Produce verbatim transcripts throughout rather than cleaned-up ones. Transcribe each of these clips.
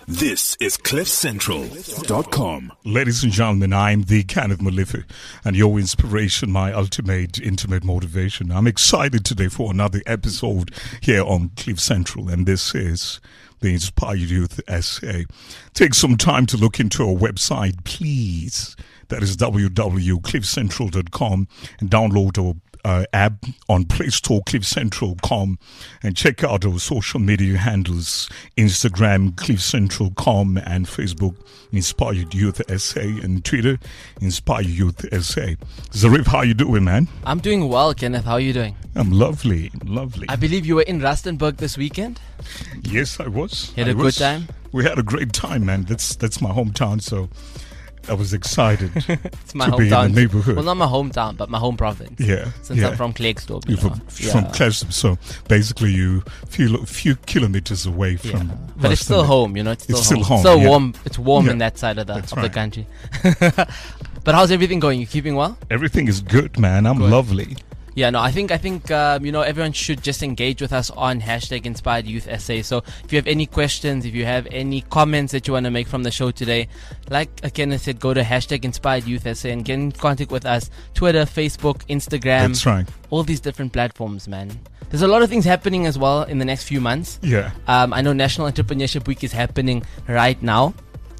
This is cliff central dot com. Ladies and gentlemen, I'm the Kenneth Molefe, and your inspiration, my ultimate intimate motivation. I'm excited today for another episode here on Cliff Central, and this is the Inspired Youth Essay. Take some time to look into our website, please. That is w w w dot cliff central dot com, and download our Uh, app on Play Store, cliff central dot com, and check out our social media handles, Instagram, cliff central dot com, and Facebook, Inspired Youth Essay, and Twitter, Inspired Youth Essay. Zarif, how you doing, man? I'm doing well, Kenneth. How are you doing? I'm lovely, lovely. I believe you were in Rustenburg this weekend? Yes, I was. You had I a was. good time? We had a great time, man. That's that's my hometown, so I was excited It's my to hometown. be in the neighborhood. Well, not my hometown, but my home province. Yeah, Since yeah. I'm from Klerksdorp. You're You know. from, Yeah. from Klerksdorp, so basically you feel a few kilometers away from. Yeah. But it's still Rustenburg. home, you know. It's still It's still home. home, It's still yeah. warm. It's warm Yeah. in that side of the That's of the right. country. But how's everything going? You keeping well? Everything is good, man. I'm Good. lovely. Yeah, no, I think I think um, you know, everyone should just engage with us on hashtag Inspired Youth Essay. So if you have any questions, if you have any comments that you want to make from the show today, like Kenneth said, go to hashtag Inspired Youth Essay and get in contact with us. Twitter, Facebook, Instagram, That's right. all these different platforms, man. There's a lot of things happening as well in the next few months. Yeah. Um, I know National Entrepreneurship Week is happening right now.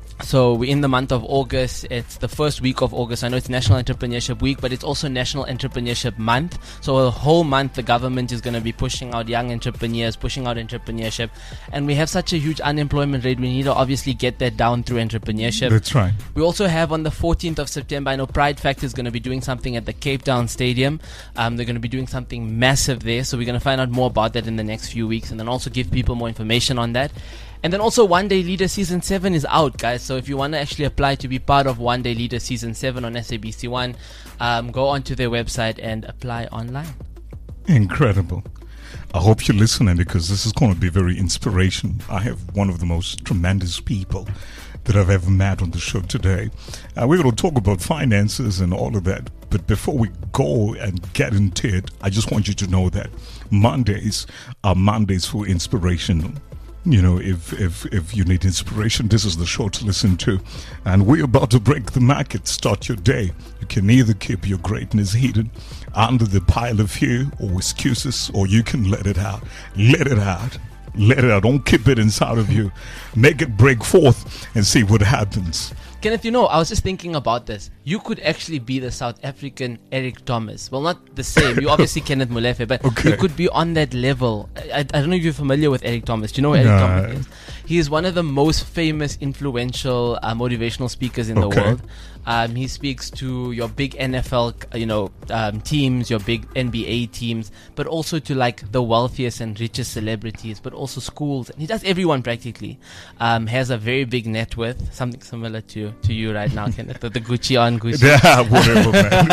So we're in the month of August. It's the first week of August. I know it's National Entrepreneurship Week, but it's also National Entrepreneurship Month. So a whole month the government is going to be pushing out young entrepreneurs, pushing out entrepreneurship. And we have such a huge unemployment rate. We need to obviously get that down through entrepreneurship. That's right. We also have on the fourteenth of September, I know Pride Factor is going to be doing something at the Cape Town Stadium. Um, they're going to be doing something massive there. So we're going to find out more about that in the next few weeks and then also give people more information on that. And then also One Day Leader Season seven is out, guys. So if you want to actually apply to be part of One Day Leader Season seven on S A B C one, um, go onto their website and apply online. Incredible. I hope you're listening because this is going to be very inspirational. I have one of the most tremendous people that I've ever met on the show today. Uh, we're going to talk about finances and all of that. But before we go and get into it, I just want you to know that Mondays are Mondays for inspiration. You know, if, if if you need inspiration, this is the show to listen to. And we're about to break the market. Start your day. You can either keep your greatness hidden under the pile of fear or excuses, or you can let it out. Let it out. Let it out. Don't keep it inside of you. Make it break forth and see what happens. Kenneth, you know, I was just thinking about this. You could actually be the South African Eric Thomas. Well, not the same. You obviously Kenneth Molefe, but Okay. you could be on that level. I, I don't know if you're familiar with Eric Thomas. Do you know who Eric No. Thomas is? He is one of the most famous, influential, uh, motivational speakers in Okay. the world. Um, he speaks to your big N F L, you know, um, teams, your big N B A teams, but also to like the wealthiest and richest celebrities, but also schools. He does everyone practically. Um, has a very big net worth, something similar to to you right now, Kenneth, the, the Gucci on Gucci. Yeah, whatever,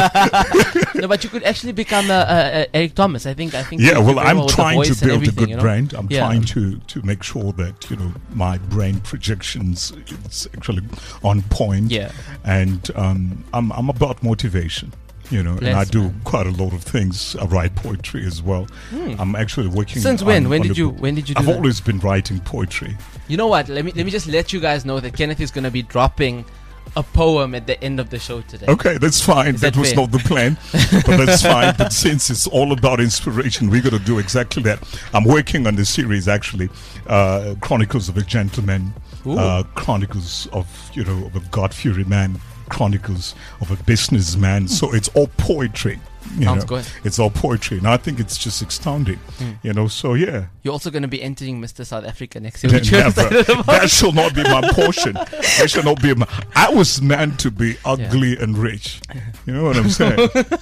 man. No, but you could actually become a, a, a Eric Thomas. I think. I think. Yeah, you well, could very I'm with the trying to voice and build a everything, good you know? brand. I'm Yeah. trying to, to make sure that, you know, my brain projections is actually on point. Yeah. And um, I'm, I'm about motivation, you know, and Bless, I do man. quite a lot of things. I write poetry as well. I'm actually working. Since when? on- When on did a you? book. When did you? Do I've that? always been writing poetry. You know what? Let me let me just let you guys know that Kenneth is going to be dropping a poem at the end of the show today. Okay, that's fine. Is That, that was fair? not the plan, but that's fine. But since it's all about inspiration, we're going to do exactly that. I'm working on the series, actually, uh, Chronicles of a Gentleman, Ooh. uh, Chronicles of, you know, of a God-fearing man, Chronicles of a businessman. So it's all poetry. You Sounds know? good. It's all poetry, and I think it's just astounding. You know, so yeah. You're also going to be entering Mister South Africa next year. Never. which you're excited about. That shall not be my portion. That shall not be my. I was meant to be ugly and rich. You know what I'm saying?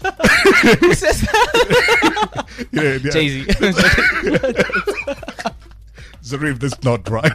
Who says that? Yeah, yeah. Jay-Z. Zarif, that's not right.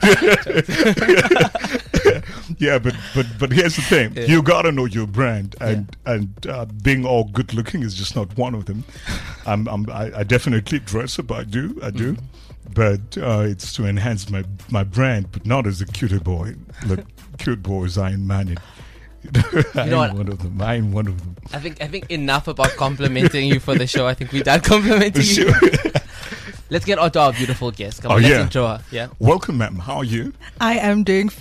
Yeah, but but but here's the thing: Yeah. you gotta know your brand, and and uh, being all good looking is just not one of them. I'm, I'm I, I definitely dress up. I do, I do, Mm-hmm. but uh, it's to enhance my my brand, but not as a cutie boy. Look, cute boys, I ain't manning. I know ain't what? one of them. I ain't one of them. I think I think enough about complimenting you for the show. I think we done complimenting you. Sure. Let's get on to our beautiful guest. Come Oh, on, let's yeah. intro her. Yeah. Welcome, ma'am. How are you? I am doing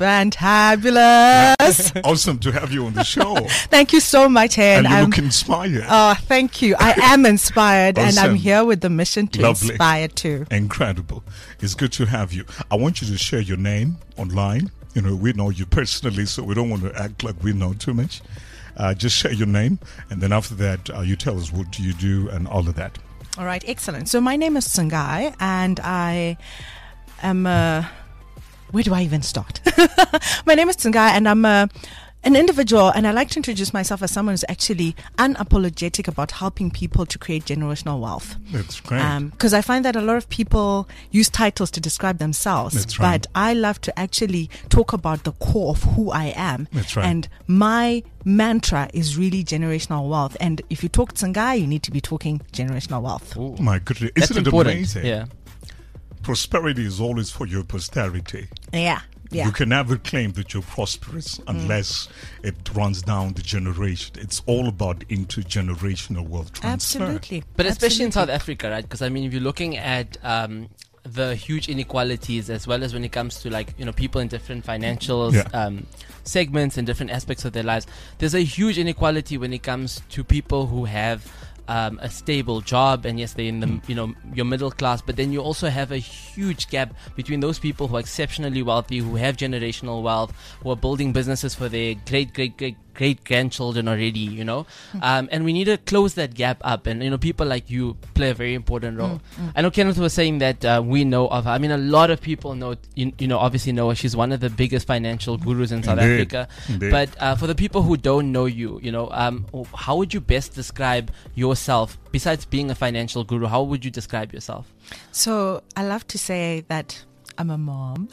fantabulous. Awesome to have you on the show. Thank you so much, Hen. And you I'm, look inspired. oh, thank you. I am inspired, and I'm Awesome. here with the mission to Lovely. inspire too. Incredible. It's good to have you. I want you to share your name online. You know, we know you personally, so we don't want to act like we know too much. Uh, just share your name, and then after that, uh, you tell us what do you do and all of that. All right, excellent. So my name is Tsungai, and I am. Uh, where do I even start? My name is Tsungai, and I'm a. An individual, and I like to introduce myself as someone who's actually unapologetic about helping people to create generational wealth. That's great. Because I find that a lot of people use titles to describe themselves, That's right. but I love to actually talk about the core of who I am. That's right. And my mantra is really generational wealth. And if you talk Tsungai, you need to be talking generational wealth. Ooh. My goodness. That's Isn't it important. amazing? Yeah. Prosperity is always for your posterity. Yeah. Yeah. You can never claim that you're prosperous unless it runs down the generation. It's all about intergenerational wealth transfer. Absolutely. But especially in Absolutely. South Africa, right? Because I mean, if you're looking at um, the huge inequalities, as well as when it comes to like you know people in different financial Yeah. um, segments and different aspects of their lives, there's a huge inequality when it comes to people who have um, a stable job, and yes, they're in the you know your middle class, but then you also have a huge gap between those people who are exceptionally wealthy, who have generational wealth, who are building businesses for their great great great great grandchildren already, you know, um, and we need to close that gap up. And you know, people like you play a very important role. I know Kenneth was saying that uh, we know of her. I mean, a lot of people know, you, you know, obviously know her. She's one of the biggest financial gurus in South Indeed. Africa. Indeed. But uh, for the people who don't know you, you know, um, how would you best describe yourself? Besides being a financial guru, how would you describe yourself? So I love to say that I'm a mom.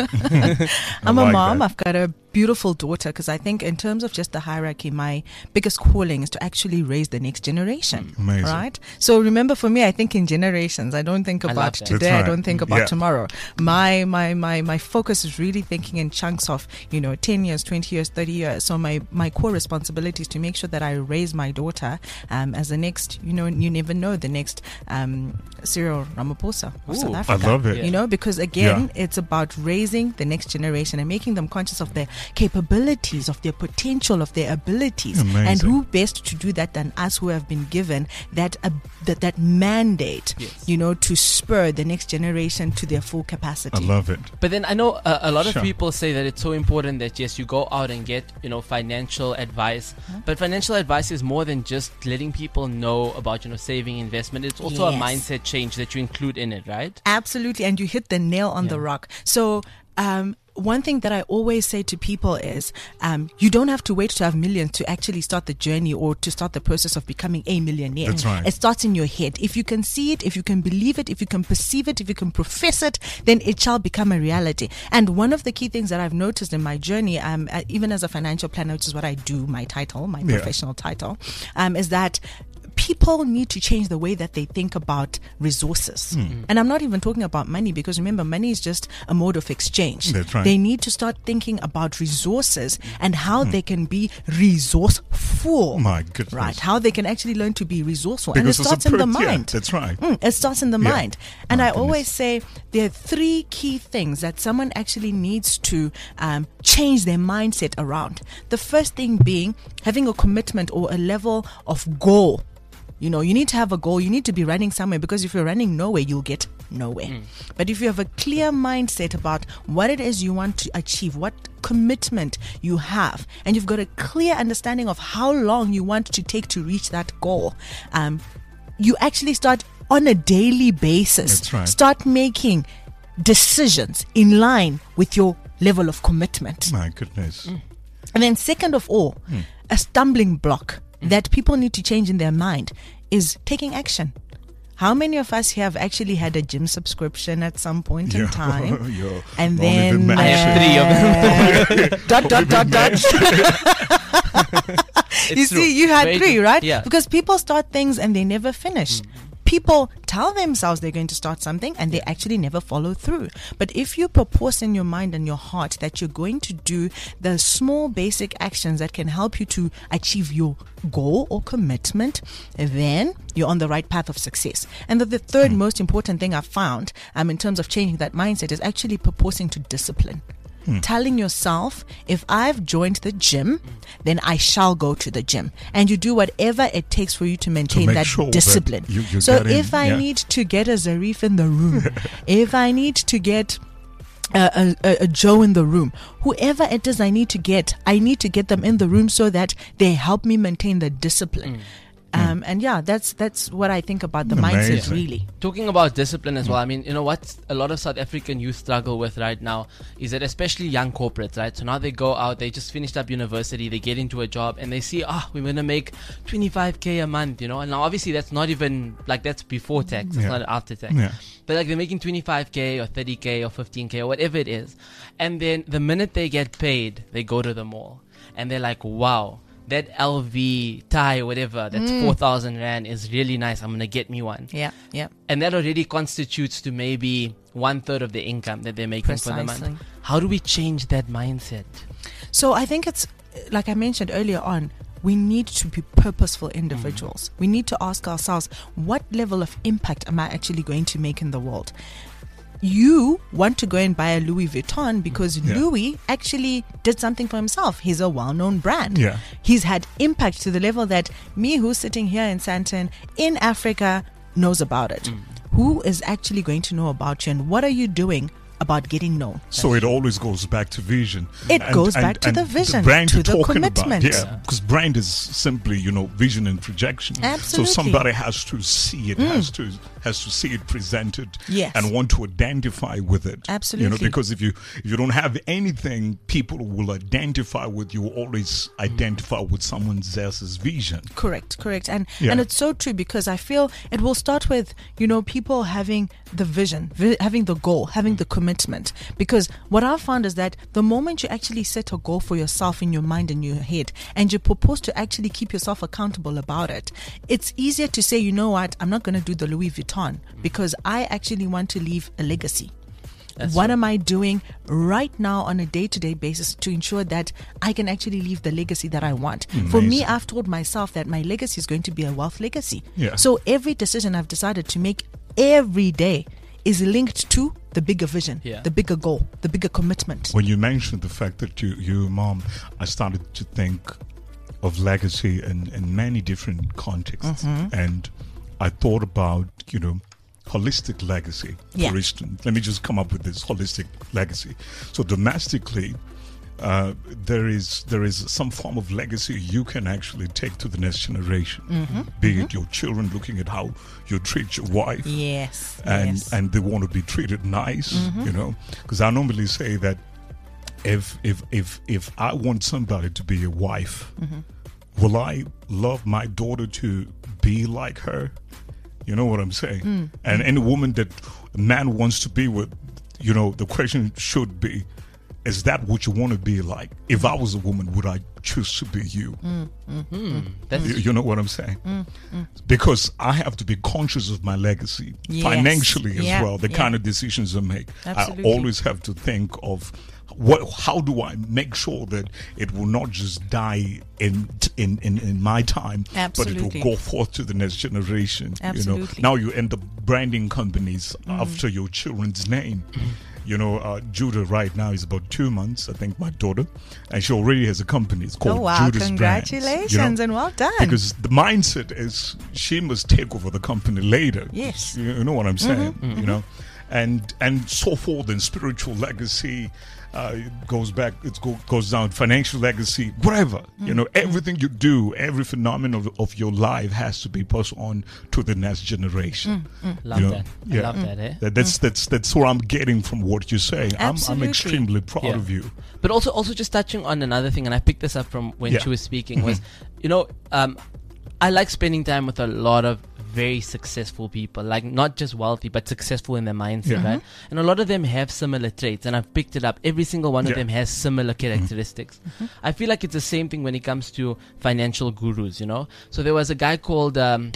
I'm a like mom. that. I've got a beautiful daughter, because I think in terms of just the hierarchy, my biggest calling is to actually raise the next generation. Amazing. Right? So remember, for me, I think in generations. I don't think I love about that. today. That's I right. don't think about Yeah. tomorrow. My, my, my, my focus is really thinking in chunks of, you know, ten years, twenty years, thirty years. So my, my core responsibility is to make sure that I raise my daughter um, as the next, you know, you never know, the next um, Cyril Ramaphosa of Ooh, South I Africa. love it. Yeah. You know, because again, Yeah. it's about raising the next generation and making them conscious of their capabilities, of their potential, of their abilities. Amazing. And who best to do that than us, who have been given that uh, that, that mandate, Yes. you know, to spur the next generation to their full capacity. I love it. But then I know uh, a lot of Sure. people say that it's so important that yes, you go out and get you know financial advice. But financial advice is more than just letting people know about you know saving, investment. It's also a Yes. mindset change that you include in it, right? Absolutely, and you hit the nail on the Yeah. rock. So, um, one thing that I always say to people is, um, you don't have to wait to have millions to actually start the journey or to start the process of becoming a millionaire. That's right. It starts in your head. If you can see it, if you can believe it, if you can perceive it, if you can profess it, then it shall become a reality. And one of the key things that I've noticed in my journey, um, uh, even as a financial planner, which is what I do, my title, my Yeah. professional title, um, is that people need to change the way that they think about resources. Hmm. And I'm not even talking about money, because remember, money is just a mode of exchange. That's right. They need to start thinking about resources and how Hmm. they can be resourceful. My goodness. Right, how they can actually learn to be resourceful. Because and it's it a starts in the per- yeah, mind. that's right. Mm, it starts in the Yeah. mind. And My I goodness. always say there are three key things that someone actually needs to um, change their mindset around. The first thing being having a commitment or a level of goal. You know, you need to have a goal. You need to be running somewhere, because if you're running nowhere, you'll get nowhere. But if you have a clear mindset about what it is you want to achieve, what commitment you have, and you've got a clear understanding of how long you want to take to reach that goal, um, you actually start on a daily basis. That's right. Start making decisions in line with your level of commitment. My goodness. And then second of all, a stumbling block that people need to change in their mind is taking action. How many of us have actually had a gym subscription at some point in Yeah. time? Yeah. And Don't then even I have three of them. uh, dot dot dot dot. It's You true. see, you had Very three, true. right? Yeah. Because people start things and they never finish. people tell themselves they're going to start something and they actually never follow through. But if you purpose in your mind and your heart that you're going to do the small basic actions that can help you to achieve your goal or commitment, then you're on the right path of success. And the, the third mm. most important thing I've found um, in terms of changing that mindset is actually purposing to discipline. Hmm. Telling yourself, if I've joined the gym, then I shall go to the gym. And you do whatever it takes for you to maintain to that sure discipline. That you, you so in, if I yeah. need to get a Zarif in the room, if I need to get a, a, a Joe in the room, whoever it is I need to get, I need to get them in the room so that they help me maintain the discipline. Mm. Um, and yeah, that's that's what I think about the Amazing. mindset, really. Talking about discipline as well, I mean, you know what a lot of South African youth struggle with right now is that especially young corporates, right? So now they go out, they just finished up university, they get into a job and they see, ah, oh, we're going to make twenty-five K a month, you know? And now obviously that's not even, like that's before tax, it's yeah. not after tax. Yeah. But like they're making twenty-five K or thirty K or fifteen K or whatever it is. And then the minute they get paid, they go to the mall and they're like, wow, that L V tie or whatever, that's mm. four thousand rand is really nice. I'm going to get me one. Yeah, yeah. And that already constitutes to maybe one third of the income that they're making Precisely. for the month. How do we change that mindset? So I think it's, like I mentioned earlier on, we need to be purposeful individuals. Mm. We need to ask ourselves, what level of impact am I actually going to make in the world? You want to go and buy a Louis Vuitton because yeah. Louis actually did something for himself. He's a well-known brand. Yeah. He's had impact to the level that me, who's sitting here in Sandton, in Africa, knows about it. Mm. Who is actually going to know about you and what are you doing about getting known? So it always goes back to vision. It and, goes and, back to and the vision, the brand to you're the talking commitment. About, yeah, because brand is simply, you know, vision and projection. Absolutely. So somebody has to see it, mm. has to has to see it presented, yes. and want to identify with it. Absolutely. You know, because if you if you don't have anything, people will identify with you. Always identify with someone else's vision. Correct, correct, and yeah. and it's so true because I feel it will start with, you know, people having the vision, vi- having the goal, having the commitment. Because what I've found is that the moment you actually set a goal for yourself in your mind and your head, and you propose to actually keep yourself accountable about it, it's easier to say, you know what, I'm not going to do the Louis Vuitton because I actually want to leave a legacy. That's what right. am I doing right now on a day-to-day basis to ensure that I can actually leave the legacy that I want? Amazing. For me, I've told myself that my legacy is going to be a wealth legacy. Yeah. So every decision I've decided to make every day is linked to the bigger vision, yeah. the bigger goal, the bigger commitment. When you mentioned the fact that you, you mom, I started to think of legacy in, in many different contexts. Mm-hmm. And I thought about, you know, holistic legacy, yeah. for instance. Let me just come up with this holistic legacy. So domestically, uh, there is there is some form of legacy you can actually take to the next generation. Mm-hmm. Be mm-hmm. it your children looking at how you treat your wife. Yes. And, yes. and they want to be treated nice, mm-hmm. you know. Because I normally say that if if if if I want somebody to be a wife, mm-hmm. will I love my daughter to be like her? You know what I'm saying? Mm. And any woman that a man wants to be with, you know, the question should be, is that what you want to be like? If I was a woman, would I choose to be you? Mm, mm, mm, That's you, you know what I'm saying? mm, mm. Because I have to be conscious of my legacy Yes. financially as Yeah, well, the yeah. kind of decisions I make. Absolutely. I always have to think of what, how do I make sure that it will not just die in in, in, in my time, Absolutely. but it will go forth to the next generation. Absolutely. You know, now you end up branding companies Mm. after your children's name. You know, uh, Judah right now is about two months, I think, my daughter, and she already has a company. It's called Oh wow! Judah's Brands, Congratulations you know? and well done. Because the mindset is she must take over the company later. Yes. You, you know what I'm saying? Mm-hmm, You know, and and so forth, and spiritual legacy. Uh, it goes back, it go, goes down, financial legacy, whatever. Mm-hmm. You know, everything you do, every phenomenon of, of your life has to be passed on to the next generation. Mm-hmm. Love you know? that. I Yeah. love that, eh? That, that's that's that's what I'm getting from what you're saying. I'm, I'm Absolutely. extremely proud Yeah. of you. But also, also just touching on another thing, and I picked this up from when Yeah. she was speaking, was, you know, um, I like spending time with a lot of very successful people, like not just wealthy, but successful in their mindset, Yeah. right? And a lot of them have similar traits, and I've picked it up. Every single one of Yeah. them has similar characteristics. I feel like it's the same thing when it comes to financial gurus, you know? So there was a guy called... Um,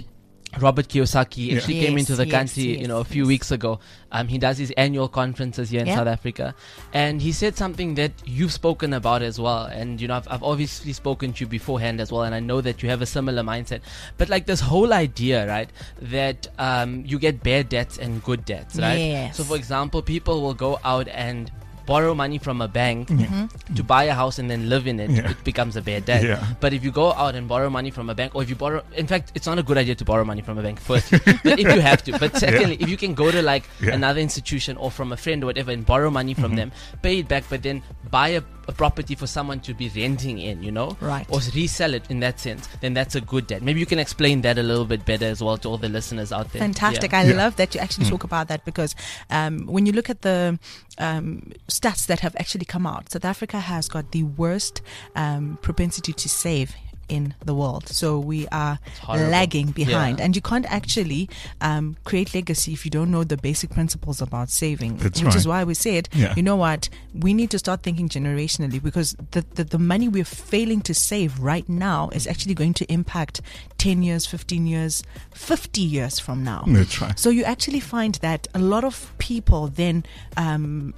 Robert Kiyosaki Yeah. actually came Yes, into the yes, country, yes, you know, a few yes. weeks ago. Um, he does his annual conferences here in Yeah. South Africa, and he said something that you've spoken about as well. And you know, I've, I've obviously spoken to you beforehand as well, and I know that you have a similar mindset. But like this whole idea, right, that um, you get bad debts and good debts, right? Yes. So, for example, people will go out and borrow money from a bank Mm-hmm. to buy a house and then live in it. Yeah. It becomes a bad debt. Yeah. But if you go out and borrow money from a bank, or if you borrow, in fact, it's not a good idea to borrow money from a bank first, but if you have to. But secondly, if you can go to like Yeah. another institution or from a friend or whatever and borrow money from them, pay it back, but then buy a, a property for someone to be renting in, you know, Right. or resell it in that sense, then that's a good debt. Maybe you can explain that a little bit better as well to all the listeners out there. Fantastic. Yeah. I Yeah. love that you actually talk about that, because um, when you look at the um, stats that have actually come out, South Africa has got the worst um, propensity to save in the world. So we are horrible. lagging behind. Yeah. And you can't actually um, create legacy if you don't know the basic principles about saving. That's which is right. why we said, Yeah. you know what, we need to start thinking generationally, because the, the, the money we're failing to save right now is actually going to impact ten years, fifteen years, fifty years from now. That's right. So you actually find that a lot of people then um,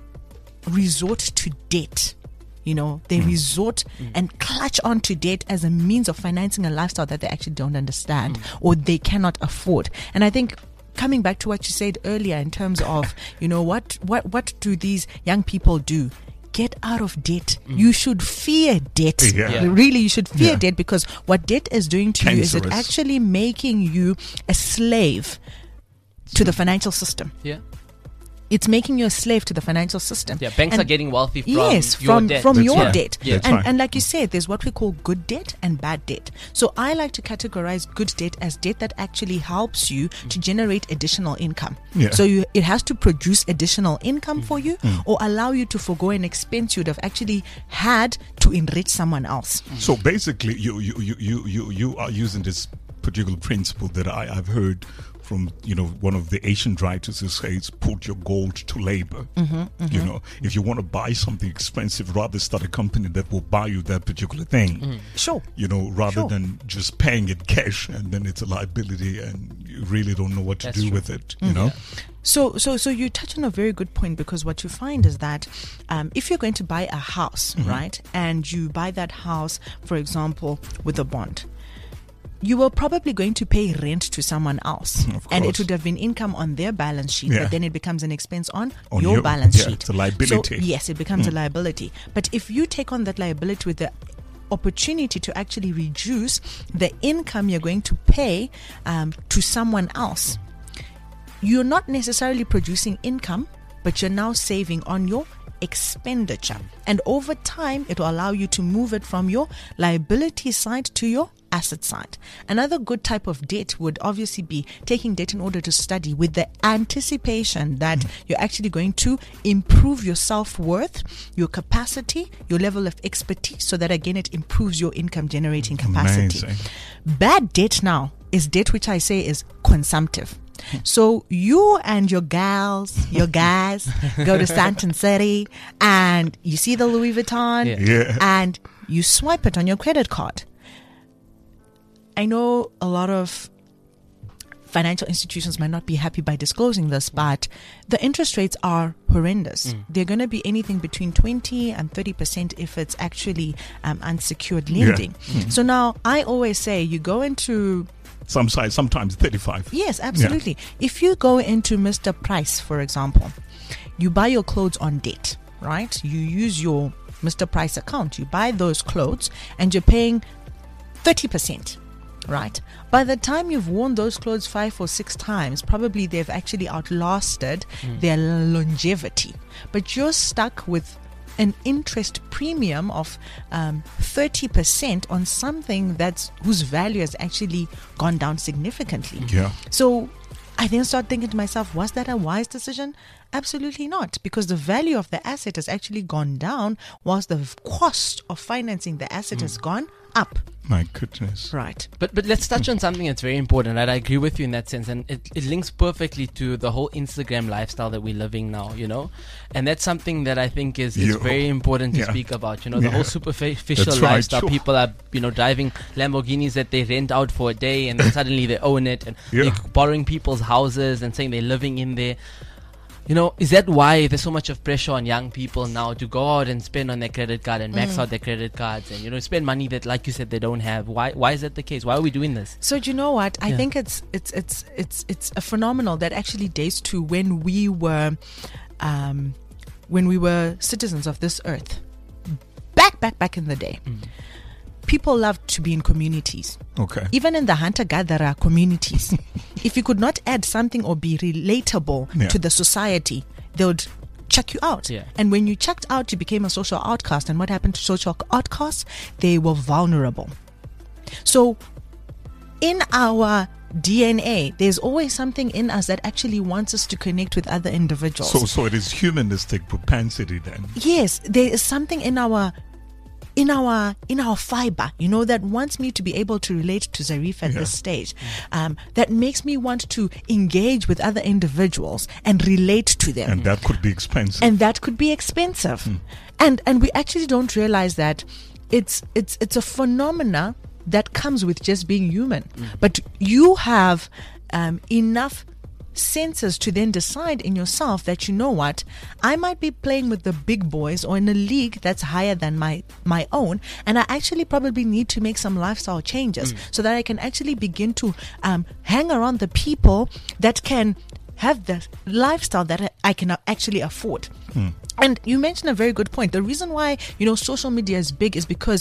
resort to debt. You know, they resort and clutch onto debt as a means of financing a lifestyle that they actually don't understand or they cannot afford. And I think, coming back to what you said earlier in terms of, you know, what what what do these young people do? Get out of debt. You should fear debt. Yeah. Yeah. Really, you should fear Yeah. debt, because what debt is doing to you is it Cancerous. actually making you a slave to the financial system. Yeah. It's making you a slave to the financial system. Yeah. Banks And are getting wealthy from yes, your from debt. from That's your right. debt. Yeah. That's And right. and like you said, there's what we call good debt and bad debt. So I like to categorize good debt as debt that actually helps you to generate additional income. Yeah. So you, it has to produce additional income for you, or allow you to forego an expense you'd have actually had to enrich someone else. So basically, you you you you you, you are using this particular principle that I, I've heard from, you know, one of the ancient writers who says, put your gold to labor. Mm-hmm, You know, if you want to buy something expensive, rather start a company that will buy you that particular thing. Sure. You know, rather Sure. than just paying it cash and then it's a liability and you really don't know what to That's do true. with it. You know, So, so, so you touch on a very good point, because what you find is that um, if you're going to buy a house, right, and you buy that house, for example, with a bond, you were probably going to pay rent to someone else, Of and it course. would have been income on their balance sheet, Yeah. but then it becomes an expense on, On your your- balance yeah, sheet. it's a liability. So, yes, it becomes a liability. But if you take on that liability with the opportunity to actually reduce the income you're going to pay um, to someone else, you're not necessarily producing income, but you're now saving on your expenditure. And over time, it will allow you to move it from your liability side to your asset side. Another good type of debt would obviously be taking debt in order to study, with the anticipation that you're actually going to improve your self-worth, your capacity, your level of expertise, so that again it improves your income generating capacity. Amazing. Bad debt now is debt which I say is consumptive. So you and your gals, your guys, go to Sandton City and you see the Louis Vuitton Yeah. Yeah. and you swipe it on your credit card. I know a lot of financial institutions might not be happy by disclosing this, but the interest rates are horrendous. They're going to be anything between twenty and thirty percent if it's actually um, unsecured Yeah. lending. So now I always say you go into Some size, sometimes thirty-five. Yes, absolutely. If you go into Mister Price, for example, you buy your clothes on debt, right? You use your Mister Price account, you buy those clothes, and you're paying thirty percent, right? By the time you've worn those clothes five or six times, probably they've actually outlasted their longevity. But you're stuck with an interest premium of um, thirty percent on something that's whose value has actually gone down significantly. Yeah. So I then start thinking to myself, was that a wise decision? Absolutely not, because the value of the asset has actually gone down whilst the cost of financing the asset mm. has gone up. My goodness. Right. But but let's touch on something that's very important, right? I agree with you in that sense, and it, it links perfectly to the whole Instagram lifestyle that we're living now, you know? And that's something that I think is, is very important to yeah. speak about, you know, the yeah. whole superficial That's right, lifestyle. sure. People are, you know, driving Lamborghinis that they rent out for a day and then suddenly they own it, and yeah. they're borrowing people's houses and saying they're living in there. You know, is that why there's so much of pressure on young people now to go out and spend on their credit card and max mm. out their credit cards and, you know, spend money that, like you said, they don't have? Why Why is that the case? Why are we doing this? So do you know what? I Yeah. think it's it's it's it's it's a phenomenal that actually dates to when we were um, when we were citizens of this earth. Back back back in the day. Mm. People loved to be in communities. Okay. Even in the hunter-gatherer communities. If you could not add something or be relatable Yeah. to the society, they would chuck you out. Yeah. And when you chucked out, you became a social outcast. And what happened to social outcasts? They were vulnerable. So in our D N A, there's always something in us that actually wants us to connect with other individuals. So, so it is humanistic propensity then. Yes, there is something in our in our in our fiber, you know, that wants me to be able to relate to Zarif at Yeah. this stage, um, that makes me want to engage with other individuals and relate to them. And that could be expensive. And that could be expensive. Mm. And and we actually don't realize that it's it's it's a phenomena that comes with just being human. Mm. But you have um, enough senses to then decide in yourself that, you know what, I might be playing with the big boys or in a league that's higher than my my own, and I actually probably need to make some lifestyle changes Mm. so that I can actually begin to um, hang around the people that can have the lifestyle that I can actually afford. Mm. And you mentioned a very good point. The reason why, you know, social media is big is because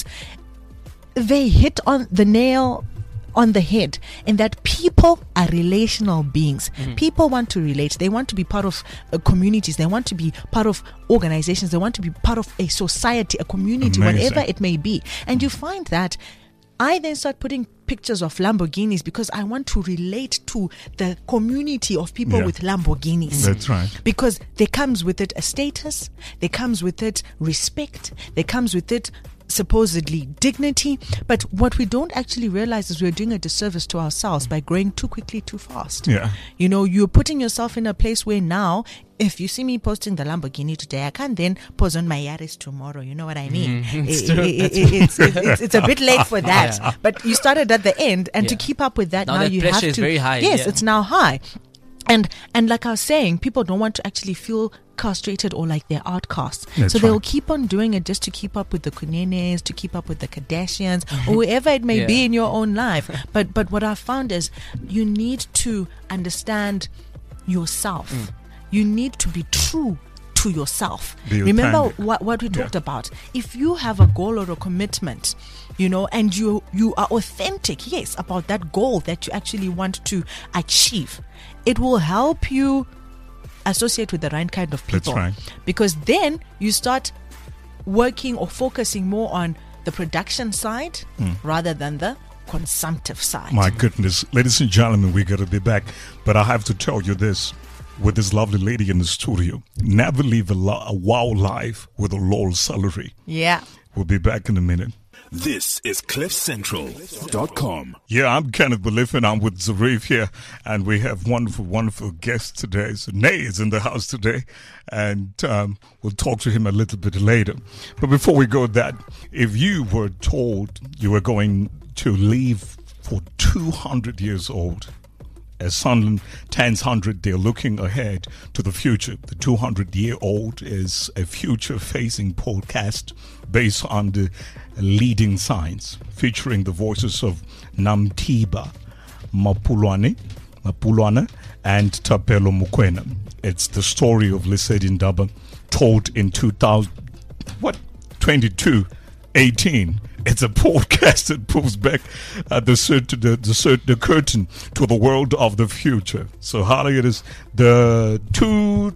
they hit on the nail on the head in that people are relational beings. Mhm. People want to relate. They want to be part of uh, communities. They want to be part of organizations. They want to be part of a society, a community, Amazing. whatever it may be. And you find that I then start putting pictures of Lamborghinis because I want to relate to the community of people Yeah. with Lamborghinis. That's right. Because there comes with it a status, there comes with it respect, there comes with it supposedly dignity. But what we don't actually realize is we're doing a disservice to ourselves by growing too quickly, too fast. Yeah. You know, you're putting yourself in a place where now, if you see me posting the Lamborghini today, I can't then pose on my Yaris tomorrow. You know what I mean? Mm, it's It- true. it- That's it- it's, it's, it's a bit late for that. Yeah. But you started at the end, and to Yeah. keep up with that, Now now, that you pressure have is to. very high, Yes, yeah. it's now high. And and like I was saying, people don't want to actually feel castrated or like they're outcasts. That's so they'll right. keep on doing it just to keep up with the Kunenes, to keep up with the Kardashians, or whoever it may Yeah. be in your own life. But but what I've found is you need to understand yourself. Mm. You need to be true to yourself. Be Remember authentic. what, what we Yeah. talked about. If you have a goal or a commitment, you know, and you you are authentic, yes, about that goal that you actually want to achieve, it will help you associate with the right kind of That's people. right. Because then you start working or focusing more on the production side Mm. rather than the consumptive side. My goodness. Ladies and gentlemen, we got to be back. But I have to tell you this. With this lovely lady in the studio, never live a, lo- a wow life with a low salary. Yeah. We'll be back in a minute. This is cliff central dot com. Yeah, I'm Kenneth Beliffin. I'm with Zarif here, and we have wonderful, wonderful guests today. So Nay is in the house today, and um, we'll talk to him a little bit later. But before we go that, if you were told you were going to live for two hundred years old, as Sunland turns one hundred, they're looking ahead to the future. The two hundred year old is a future-facing podcast based on the leading science, featuring the voices of Namtiba Mapulwane, Mapulwana and Tapelo Mukwena. It's the story of Lesedi Ndaba told in two thousand, what, twenty-two eighteen. It's a podcast that pulls back uh, the, cert- the, the, cert- the curtain to the world of the future. So how it is the two,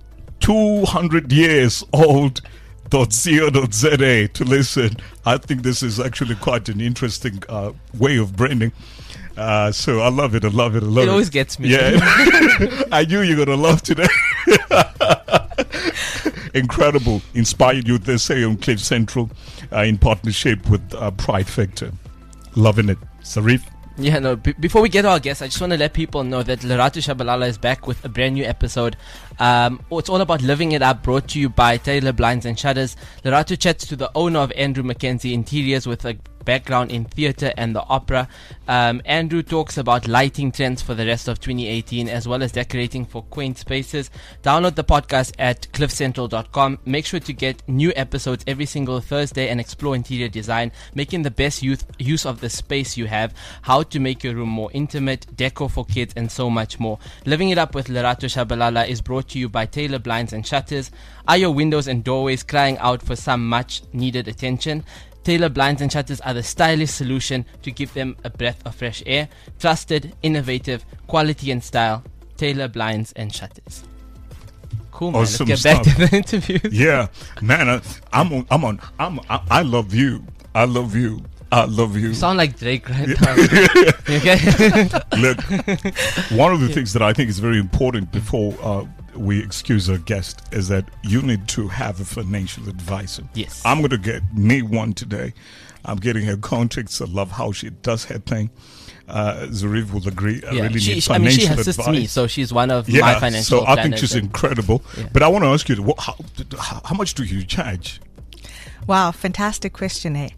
200 years old dot co dot za to listen. I think this is actually quite an interesting uh, way of branding. Uh, so I love it. I love it. I love it. It always gets me. Yeah. I knew you were going to love today. Incredible. Inspired Youth, they say on Cliff Central, uh, in partnership with uh, Pride Factor. Loving it. Zarif? Yeah, no, b- before we get to our guests, I just want to let people know that Lerato Shabalala is back with a brand new episode. Um, it's all about living it up, brought to you by Taylor Blinds and Shutters. Lerato chats to the owner of Andrew Mackenzie Interiors with a background in theatre and the opera. Um, Andrew talks about lighting trends for the rest of twenty eighteen as well as decorating for quaint spaces. Download the podcast at cliff central dot com. Make sure to get new episodes every single Thursday and explore interior design, making the best use, use of the space you have, how to make your room more intimate, decor for kids, and so much more. Living It Up with Lerato Shabalala is brought to you by Taylor Blinds and Shutters. Are your windows and doorways crying out for some much needed attention? Taylor Blinds and Shutters are the stylish solution to give them a breath of fresh air. Trusted, innovative, quality and style. Taylor Blinds and Shutters. Cool, man. Awesome Let's get back stuff. to the interview. Yeah, man, I, I'm on, I'm on, I'm, I, I love you. I love you. I love you. You sound like Drake right now. You okay? Look, one of the things that I think is very important before uh, we excuse our guest is that you need to have a financial advisor. Yes. I'm going to get me one today. I'm getting her contacts. I love how she does her thing. Uh, Zarif will agree. I Yeah, really she, need she- I mean, financial she assists advice. me, so she's one of yeah, my financial so I think planners she's and- incredible. Yeah. But I want to ask you, what, how, how how much do you charge? Wow, fantastic question, eh?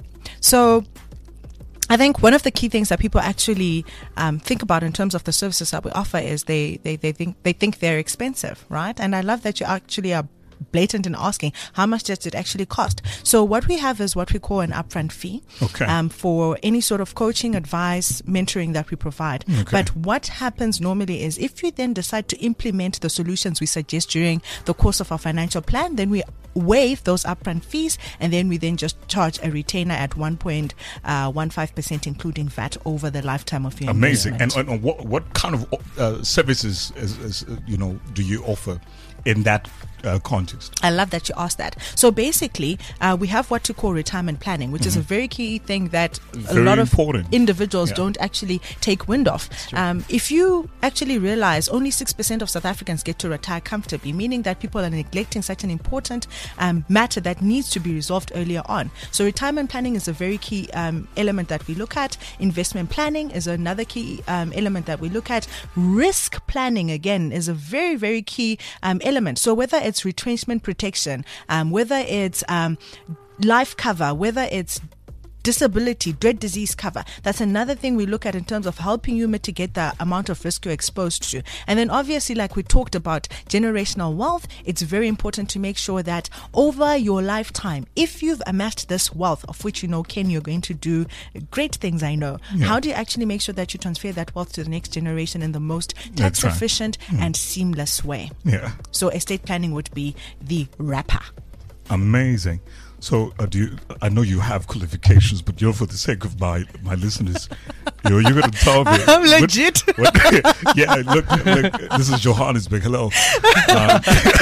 So, I think one of the key things that people actually um, think about in terms of the services that we offer is they, they, they think they think they're expensive, right? And I love that you actually are blatant in asking how much does it actually cost. So what we have is what we call an upfront fee Okay. um, for any sort of coaching, advice, mentoring that we provide. Okay. But what happens normally is if you then decide to implement the solutions we suggest during the course of our financial plan, then we waive those upfront fees, and then we then just charge a retainer at one point one five percent including V A T over the lifetime of your Amazing. investment. And, and what what kind of uh, services is, is, uh, you know do you offer in that uh, context? I love that you asked that. So basically, uh, we have what you call retirement planning, which is a very key thing that a Very lot of important. individuals Yeah. don't actually take wind of. Um, if you actually realize only six percent of South Africans get to retire comfortably, meaning that people are neglecting such an important um, matter that needs to be resolved earlier on. So retirement planning is a very key um, element that we look at. Investment planning is another key um, element that we look at. Risk planning, again, is a very, very key um, element. So whether it's retrenchment protection, um, whether it's um, life cover, whether it's disability, dread disease cover, that's another thing we look at in terms of helping you mitigate the amount of risk you're exposed to. And then obviously, like we talked about generational wealth, it's very important to make sure that over your lifetime, if you've amassed this wealth, of which you know, Ken, you're going to do great things, I know, Yeah. how do you actually make sure that you transfer that wealth to the next generation in the most That's right. tax efficient and seamless way? Yeah. So estate planning would be the wrapper. Amazing. So, uh, do you? I know you have qualifications, but you're for the sake of my my listeners, you're you're going to tell me. I'm what- legit. what- yeah, look, look, this is Johannesburg. Hello. Um,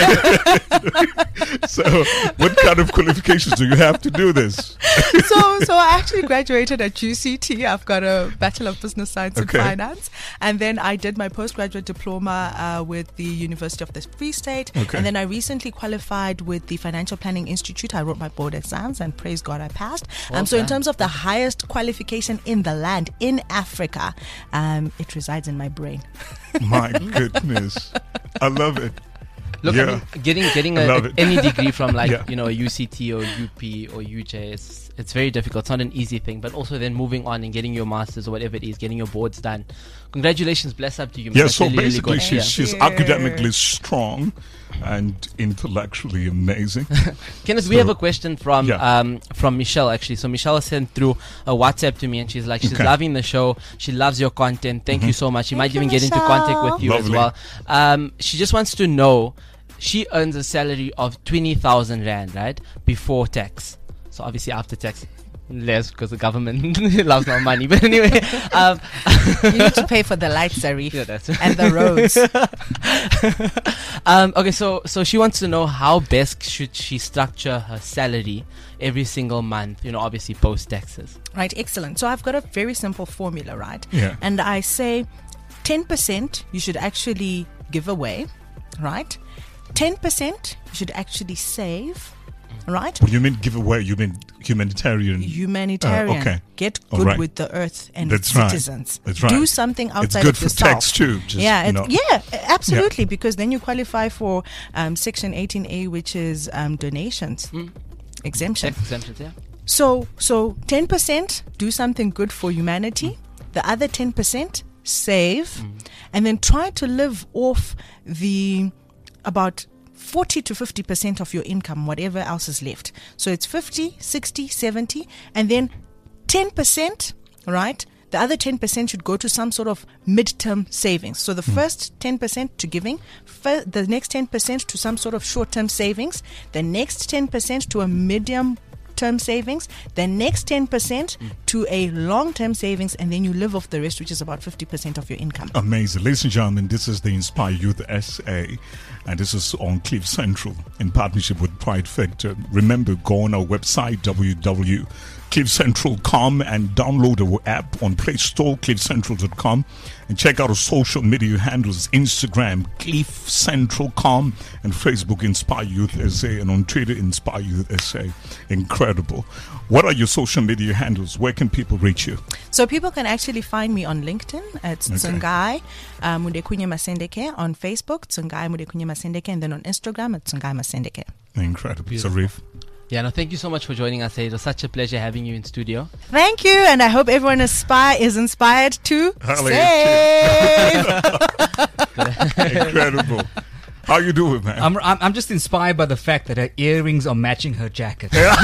so, what kind of qualifications do you have to do this? so, so I actually graduated at U C T. I've got a Bachelor of Business Science Okay. and Finance, and then I did my postgraduate diploma uh, with the University of the Free State, Okay. and then I recently qualified with the Financial Planning Institute. I wrote my board exams, and praise God, I passed. Well um, so, in done. terms of the highest qualification in the land in Africa, um, it resides in my brain. My goodness, I love it. Look, Yeah. I mean, getting getting I a, love it. any degree from like Yeah. you know a U C T or U P or U J, it's it's very difficult. It's not an easy thing. But also then moving on and getting your masters or whatever it is, getting your boards done. Congratulations, bless up to you. man. Yeah, That's so really, really basically, good. she's, Yeah. she's Yeah. academically strong and intellectually amazing. Kenneth, we So- have a question from Yeah. um, from Michelle actually. So Michelle sent through a WhatsApp to me, and she's like, she's Okay. loving the show. She loves your content. Thank you so much. She might you, even get into Michelle. contact with you as Lovely. well. Um, she just wants to know. She earns a salary of twenty thousand rand, right, before tax. So obviously after tax, less because the government loves more money. But anyway, um, You need to pay for the lights, Zarif, yeah, that's and the roads. um, okay, so so she wants to know how best should she structure her salary every single month. You know, obviously post taxes. Right, excellent. So I've got a very simple formula, right? Yeah. And I say ten percent you should actually give away, right? ten percent you should actually save, right? Well, you mean give away? You mean humanitarian? Humanitarian. Uh, okay. Get All good right. with the earth and That's its right. citizens. That's right. Do something outside It's good of for yourself. tax too. Just, yeah, you it, know. yeah, absolutely. Because then you qualify for um, Section eighteen A, which is um, donations Mm. exemption. Tax exemptions, yeah. So, so ten percent do something good for humanity. The other ten percent save, and then try to live off the about forty to fifty percent of your income, whatever else is left. So it's fifty, sixty, seventy, and then ten percent, right? The other ten percent should go to some sort of mid-term savings. So the first ten percent to giving, fir- the next ten percent to some sort of short-term savings, the next ten percent to a medium term savings, the next ten percent to a long-term savings, and then you live off the rest, which is about fifty percent of your income. Amazing. Ladies and gentlemen, this is the Inspire Youth S A, and this is on Cliff Central in partnership with Pride Factor. Remember, go on our website, w w w dot cliff central dot com, and download our app on Play Store, cliff central dot com, and check out our social media handles, Instagram, Cliff Central dot com, and Facebook, Inspire Youth S A, and on Twitter, Inspire Youth S A. Incredible. What are your social media handles? Where can people reach you? So people can actually find me on LinkedIn. It's Okay. Tsungai uh, Mudekunye Masendeke. On Facebook, Tsungai Mudekunye Masendeke. And then on Instagram, it's Tsungai Masendeke. Incredible. Beautiful. Sarif. Yeah, no, thank you so much for joining us. It was such a pleasure having you in studio. Thank you, and I hope everyone aspire is inspired to Hallelujah. save. Incredible. How you doing, man? I'm, I'm I'm just inspired by the fact that her earrings are matching her jacket. and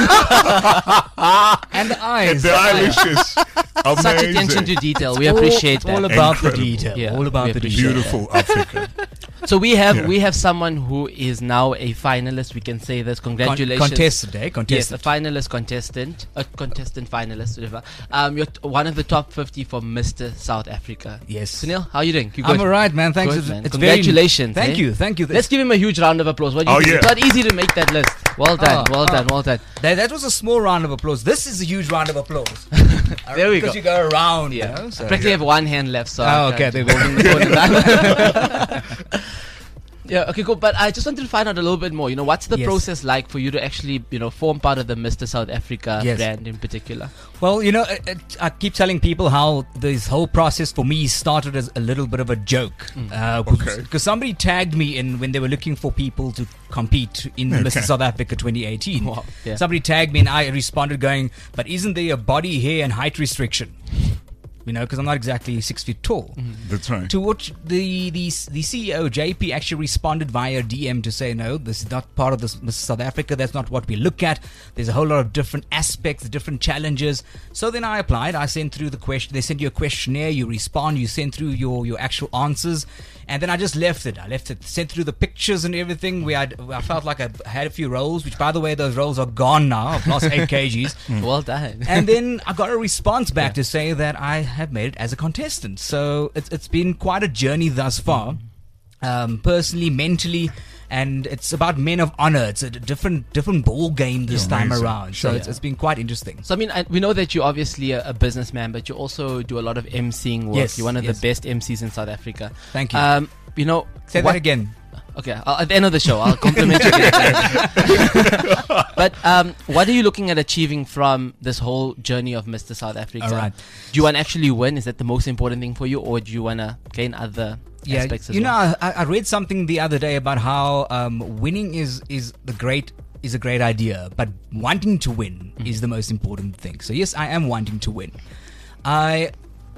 the eyes. the eyelashes. Amazing. Such attention to detail. We All- appreciate it's that. all about Incredible. the detail. Yeah, all about we the appreciate detail. Beautiful Africa. So we have Yeah. we have someone who is now a finalist. We can say this. Con- Congratulations. contestant, eh? Yes, a Contestant. finalist, contestant, a contestant, finalist, whatever. Um, you're t- one of the top fifty for Mister South Africa. Yes. Sunil, how are you doing? You I'm good? all right, man. Thanks. Good, It's- man. it's very- Congratulations, thank eh? you. Thank you. Let's give him a huge round of applause. What do you Oh, think? yeah. It's not easy to make that list. Well done, Oh, well oh. done, well done. That, that was a small round of applause. This is a huge round of applause. There we because go. you go around. Yeah, You know, so. I practically have one hand left, so. Oh, I okay, can't there we hold it- hold it back. Yeah, okay, cool. But I just wanted to find out a little bit more. You know, what's the Yes. process like for you to actually, you know, form part of the Mister South Africa Yes. brand in particular? Well, you know, it, it, I keep telling people how this whole process for me started as a little bit of a joke. Uh, Okay. Because somebody tagged me in when they were looking for people to compete in Okay. Mister South Africa twenty eighteen. Wow, yeah. Somebody tagged me and I responded going, but isn't there a body, hair and height restriction? You know, because I'm not exactly six feet tall. That's right. To which the, the the C E O J P actually responded via D M to say, no, this is not part of this Mister South Africa. That's not what we look at. There's a whole lot of different aspects, different challenges. So then I applied. I sent through the question. They send you a questionnaire. You respond. You send through your your actual answers. And then I just left it. I left it. Sent through the pictures and everything. Where I'd, I felt like I had a few roles, which by the way, those roles are gone now. I've lost eight kgs. Well done. And then I got a response back to say that I have made it as a contestant. So it's it's been quite a journey thus far, um, personally, mentally, and it's about men of honor. It's a d- different different ball game this Yeah, time amazing. around. Sure. So it's, it's been quite interesting. So I mean, I, we know that you're obviously a, a businessman, but you also do a lot of emceeing work. Yes, You're one of yes. the best M Cs in South Africa. Thank you. Um, you know, Say what- that again. Okay, I'll, at the end of the show, I'll compliment you again. But um, what are you looking at achieving from this whole journey of Mister South Africa? All right. Do you want to actually win? Is that the most important thing for you, or do you want to gain other Yeah, aspects as you well? know, I, I read something the other day about how um, winning is is the great is a great idea, but wanting to win is the most important thing. So yes, I am wanting to win. I.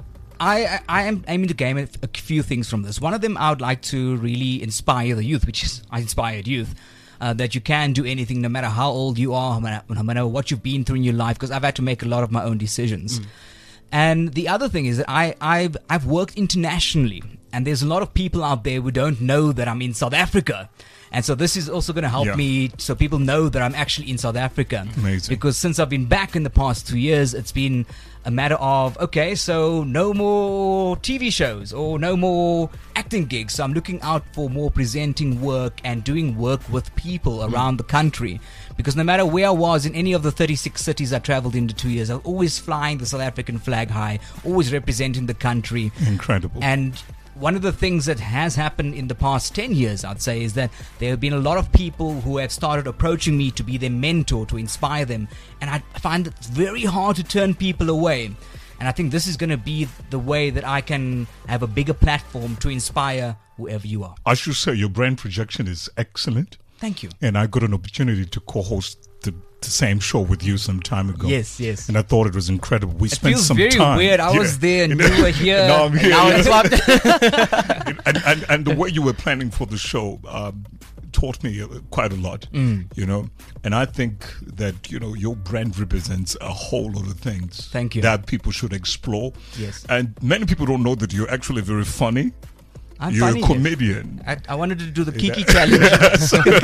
I, I am aiming to gain a, a few things from this. One of them, I would like to really inspire the youth, which is I inspired youth, uh, that you can do anything no matter how old you are, no matter, no matter what you've been through in your life, because I've had to make a lot of my own decisions. And the other thing is that I, I've, I've worked internationally, and there's a lot of people out there who don't know that I'm in South Africa. And so this is also going to help Yeah. me so people know that I'm actually in South Africa. Amazing. Because since I've been back in the past two years, it's been a matter of, okay, so no more T V shows or no more acting gigs. So I'm looking out for more presenting work and doing work with people around the country. Because no matter where I was in any of the thirty-six cities I traveled into two years, I was always flying the South African flag high, always representing the country. Incredible. And one of the things that has happened in the past ten years, I'd say, is that there have been a lot of people who have started approaching me to be their mentor, to inspire them. And I find it very hard to turn people away. And I think this is going to be the way that I can have a bigger platform to inspire whoever you are. I should say your brand projection is excellent. Thank you. And I got an opportunity to co-host the, the same show with you some time ago. Yes, yes. And I thought it was incredible. We It spent feels some very time. weird. I Yeah. was there and You know? you were here. No, I'm and here, now yeah. it's swapped. and, and, and the way you were planning for the show um, taught me uh, quite a lot, Mm. you know. And I think that, you know, your brand represents a whole lot of things. Thank you. That people should explore. Yes. And many people don't know that you're actually very funny. I'm You're funny, a yes. comedian. I, I wanted to do the Kiki challenge.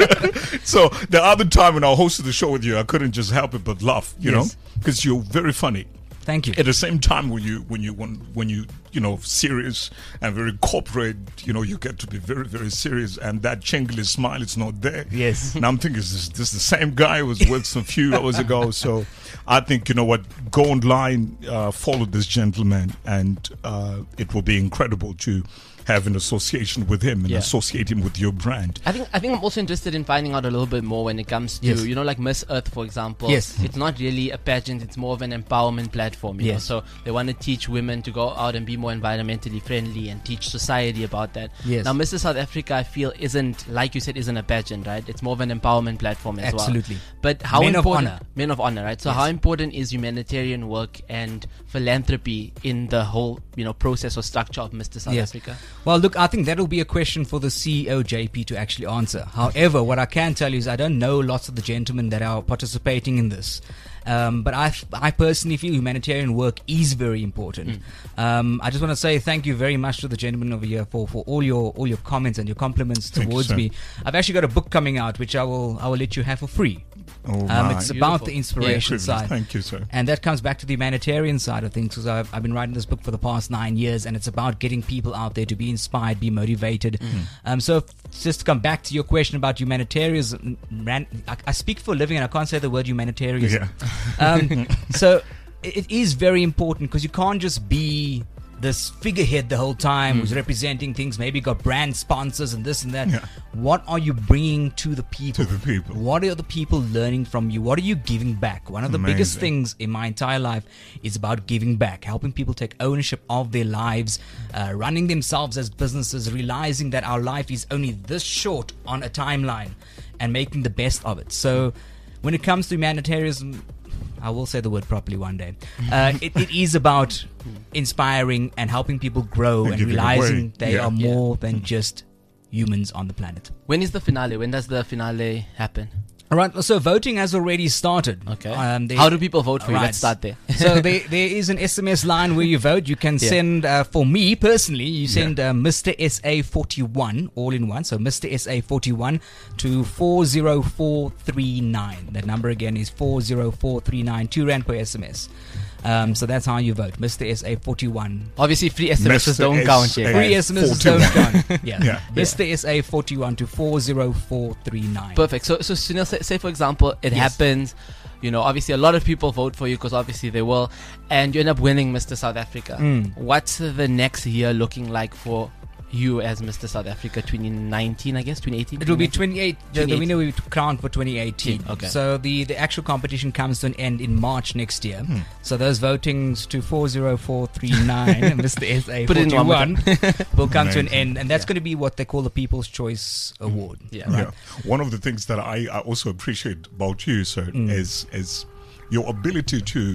So the other time when I hosted the show with you, I couldn't just help it but laugh, you Yes. know, because you're very funny. Thank you. At the same time, when you when you when, when you you know serious and very corporate, you know, you get to be very very serious, and that jingly smile is not there. Yes. And I'm thinking, is this, this the same guy who was with some few hours ago? So I think, you know what, go online, uh, follow this gentleman, and uh, it will be incredible to have an association with him and Yeah. associate him with your brand. I think I think I'm also interested in finding out a little bit more when it comes to, Yes. you know, like Miss Earth, for example. Yes. It's not really a pageant, it's more of an empowerment platform, you Yes. know. So they want to teach women to go out and be more environmentally friendly and teach society about that. Yes. Now Mister South Africa, I feel, isn't, like you said, isn't a pageant, right? It's more of an empowerment platform as well. Absolutely. But how Men of important honor. Men of honor, right? So Yes. how important is humanitarian work and philanthropy in the whole, you know, process or structure of Mister South Yes. Africa? Well, look, I think that'll be a question for the C E O, J P, to actually answer. However, what I can tell you is I don't know lots of the gentlemen that are participating in this. Um, but I, I personally feel humanitarian work is very important. Mm. Um, I just want to say thank you very much to the gentleman over here for, for all your all your comments and your compliments Thank you, towards sir. me. I've actually got a book coming out which I will I will let you have for free. Oh, Um, my. it's Beautiful. about the inspiration Privilege. side. Thank you, sir. And that comes back to the humanitarian side of things, because I've, I've been writing this book for the past nine years, and it's about getting people out there to be inspired, be motivated. Um, so, f- just to come back to your question about humanitarianism, ran, I, I speak for a living, and I can't say the word humanitarianism. Yeah. Um, so, it, it is very important, because you can't just be this figurehead the whole time who's representing things, maybe got brand sponsors and this and that. Yeah. What are you bringing to the people? To the people. What are the people learning from you? What are you giving back? One of the biggest Amazing. things in my entire life is about giving back, helping people take ownership of their lives, uh, running themselves as businesses, realizing that our life is only this short on a timeline, and making the best of it. So when it comes to humanitarianism, I will say the word properly one day. Uh, it, it is about inspiring and helping people grow And and giving realizing away. they Yeah. are more than just humans on the planet. When is the finale? When does the finale happen? All right, so voting has already started. Okay. Um, they- How do people vote for you? Right. Let's start there. So there, there is an S M S line where you vote. You can Yeah. send, uh, for me personally, you send uh, Mister S A forty-one, all in one. So Mister S A forty-one to four zero four three nine. That number again is four zero four three nine, two rand per S M S. Um, so that's how you vote, Mister S A forty-one. Obviously, free S M Ss Mister don't count here. S A. Free guys. S M Ss don't forty-one. count. Yeah. Yeah. Mister S A forty-one to four zero four three nine. Perfect. So, so Sunil, say, say for example, it Yes. happens. You know, obviously, a lot of people vote for you because obviously they will, and you end up winning Mister South Africa. Mm. What's the next year looking like for you as Mister South Africa? twenty nineteen, I guess, twenty eighteen. It will be twenty-eight. The, the twenty-eight. winner will be crowned for twenty eighteen. Okay. So the, the actual competition comes to an end in March next year. So those votings to four zero four three nine, Mister S A Put it in one forty-one, will come to an Amazing. end, and that's Yeah. going to be what they call the People's Choice Award. Yeah. Yeah. One of the things that I, I also appreciate about you, sir, Mm. is is your ability to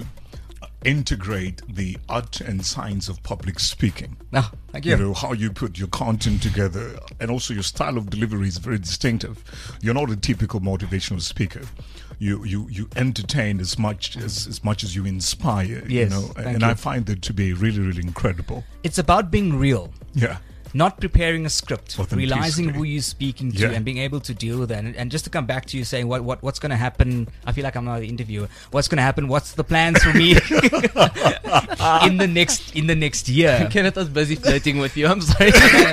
integrate the art and science of public speaking. Ah, thank You you. know, how you put your content together, and also your style of delivery is very distinctive. You're not a typical motivational speaker. You you, you entertain as much as, as much as you inspire. You Yes, know, thank and you. I find that to be really, really incredible. It's about being real. Yeah. Not preparing a script, Authenticity. realizing who you're speaking to, Yeah. and being able to deal with that. And, and just to come back to you saying what, what what's going to happen, I feel like I'm not the interviewer. What's going to happen? What's the plans for me in the next in the next year? Kenneth was busy flirting with you. I'm sorry.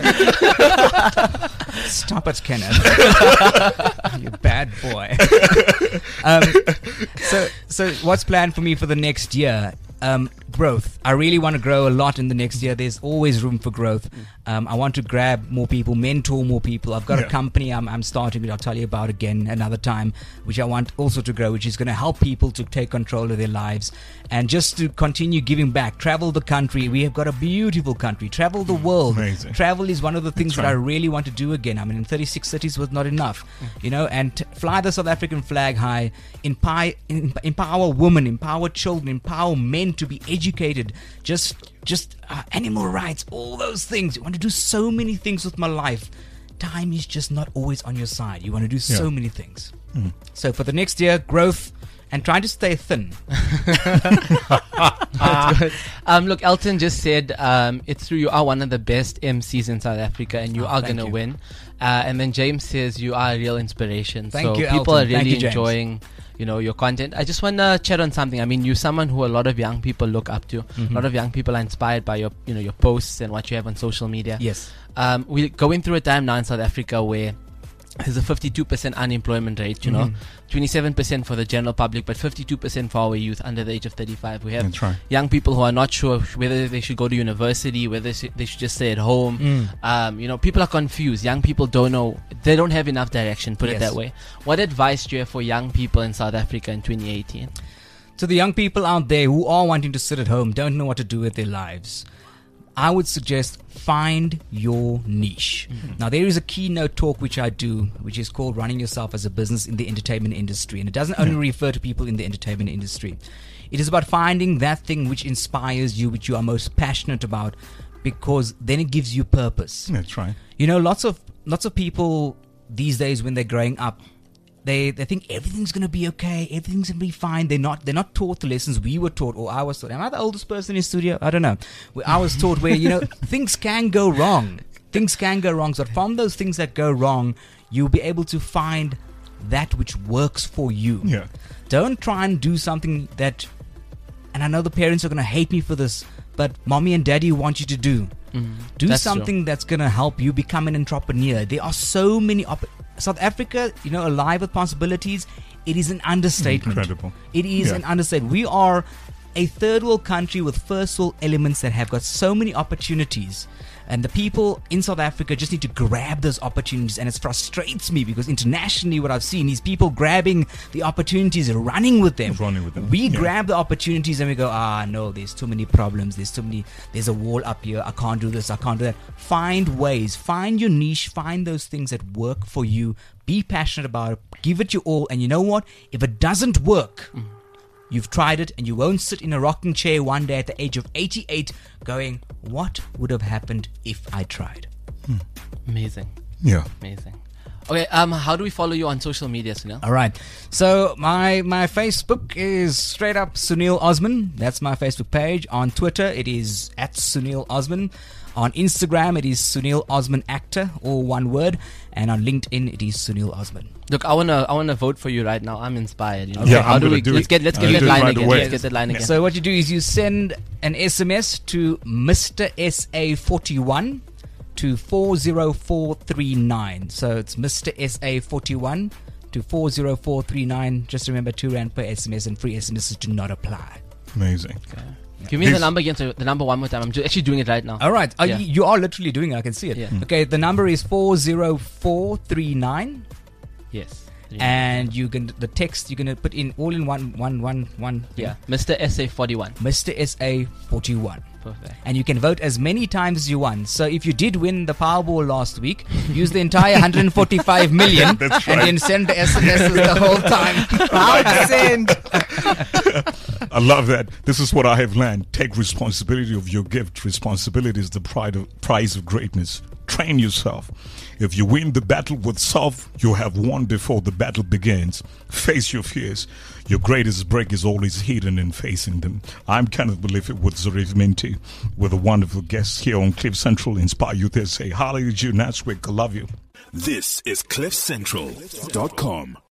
Stop it, Kenneth. You bad boy. um, so, so what's planned for me for the next year? Um, growth. I really want to grow a lot in the next year. There's always room for growth. Um, I want to grab more people, mentor more people. I've got Yeah. a company I'm, I'm starting, which I'll tell you about again another time, which I want also to grow, which is going to help people to take control of their lives and just to continue giving back. Travel the country. We have got a beautiful country. Travel the world. Amazing. Travel is one of the things That's that I right. really want to do again. I mean, in thirty-six cities was not enough, you know, and t- fly the South African flag high, empower, empower women, empower children, empower men to be educated, just just uh, animal rights, all those things. You want to do so many things with my life. Time is just not always on your side. You want to do so Yeah. many things. So for the next year, growth and try to stay thin. Um, look, Elton just said um, it's true. You are one of the best M Cs in South Africa, and you Oh, are thank going to you. win. Uh, and then James says you are a real inspiration. Thank so you, people Elton. are Thank really you, James. enjoying, you know, your content. I just want to chat on something. I mean, you're someone who a lot of young people look up to. Mm-hmm. A lot of young people are inspired by your, you know, your posts and what you have on social media. Yes. Um, we're going through a time now in South Africa where there's a fifty-two percent unemployment rate, you know, Mhm. twenty-seven percent for the general public, but fifty-two percent for our youth under the age of thirty-five. We have That's right. young people who are not sure whether they should go to university, whether sh- they should just stay at home. Mm. Um, you know, people are confused. Young people don't know. They don't have enough direction, put it Yes. that way. What advice do you have for young people in South Africa in twenty eighteen? To the young people out there who are wanting to sit at home, don't know what to do with their lives, I would suggest find your niche. Now, there is a keynote talk which I do, which is called Running Yourself as a Business in the Entertainment Industry. And it doesn't only refer to people in the entertainment industry. It is about finding that thing which inspires you, which you are most passionate about, because then it gives you purpose. That's right. You know, lots of lots of people these days when they're growing up, they they think everything's gonna be okay, everything's gonna be fine. They're not they're not taught the lessons we were taught, or I was taught. Am I the oldest person in studio? I don't know. Where I was taught where, you know, things can go wrong. Things can go wrong. So from those things that go wrong, you'll be able to find that which works for you. Yeah. Don't try and do something that, and I know the parents are gonna hate me for this, but mommy and daddy want you to do. Do That's something that's going to help you become an entrepreneur. There are so many op- South Africa, you know, alive with possibilities. It is an understatement. Incredible. It is Yeah. an understatement. We are a third world country with first world elements that have got so many opportunities. And the people in South Africa just need to grab those opportunities. And it frustrates me because internationally what I've seen is people grabbing the opportunities and running with them. Running with them, We yeah. grab the opportunities and we go, ah, no, there's too many problems. There's too many, there's a wall up here. I can't do this. I can't do that. Find ways, find your niche, find those things that work for you. Be passionate about it. Give it your all. And you know what? If it doesn't work, you've tried it, and you won't sit in a rocking chair one day at the age of eighty-eight going, what would have happened if I tried? Amazing. Yeah. Amazing. Okay, um, how do we follow you on social media, Sunil? All right. So my my Facebook is straight up Sunil Osman. That's my Facebook page. On Twitter, it is at Sunil Osman. On Instagram, it is Sunil Osman Actor, all one word. And on LinkedIn, it is Sunil Osman. Look, I wanna, I wanna vote for you right now. I'm inspired. You know? Yeah, how I'm do gonna we? do let's it. get, let's I'll get that do it line right again. away. Let's get that line again. So what you do is you send an S M S to Mister S A forty-one to four zero four three nine. So it's Mister S A forty-one to four zero four three nine. Just remember, two rand per S M S and free S M Ses do not apply. Amazing. Give me the This- number again. So the number one more time. I'm ju- actually doing it right now. All right. Uh, Yeah. you, you are literally doing it. I can see it. Yeah. Okay. The number is four zero four three nine. Yes. And you can, the text, you're going to put in all in one, one, one, one. Yeah. Mister S A forty-one. Mister S A forty-one. Perfect. And you can vote as many times as you want. So if you did win the Powerball last week, use the entire one hundred forty-five million That's and right. then send the S M Ses the whole time. Proud send. I love that. This is what I have learned. Take responsibility of your gift. Responsibility is the pride of, prize of greatness. Train yourself. If you win the battle with self, you have won before the battle begins. Face your fears. Your greatest break is always hidden in facing them. I'm Kenneth Believe with Zarif Minty, with a wonderful guest here on Cliff Central. Inspire Youth S A. Hallelujah, next week. I love you. This is cliff central dot com.